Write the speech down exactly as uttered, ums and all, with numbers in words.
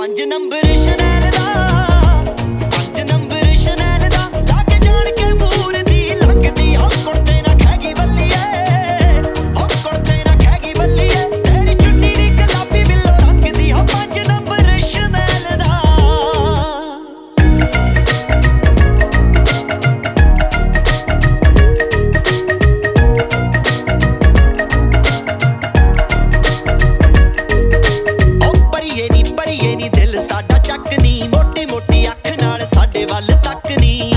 ਪੰਜ ਨੰਬਰ ਸ਼ਨੈਲ ਦਾ ਪੰਜ ਨੰਬਰ ਸ਼ਨੈਲ ਦਾ ਲਾ ਕੇ ਜਾਣ ਕੇ ਮੂਰ ਦੀ ਲੰਘਦੀ ਹੋ ਕੁੜਤੇ ਨਾ ਖੈਗੀ ਬੱਲੀਏ ਹੋ ਕੁੜਤੇ ਨਾ ਖੈਗੀ ਬੱਲੀਏ ਤੇਰੀ ਚੁੰਨੀ ਦੀ ਗੁਲਾਬੀ ਬਿੱਲੋ ਰੰਗਦੀ ਹੋ ਪੰਜ ਨੰਬਰ ਸ਼ਨੈਲ ਦਾ ਪਰੀਏ ਨੀ ਦਿਲ ਸਾਡਾ ਚੱਕ ਨੀ ਮੋਟੀ ਮੋਟੀ ਅੱਖ ਨਾਲ ਸਾਡੇ ਵੱਲ ਤੱਕ ਨੀ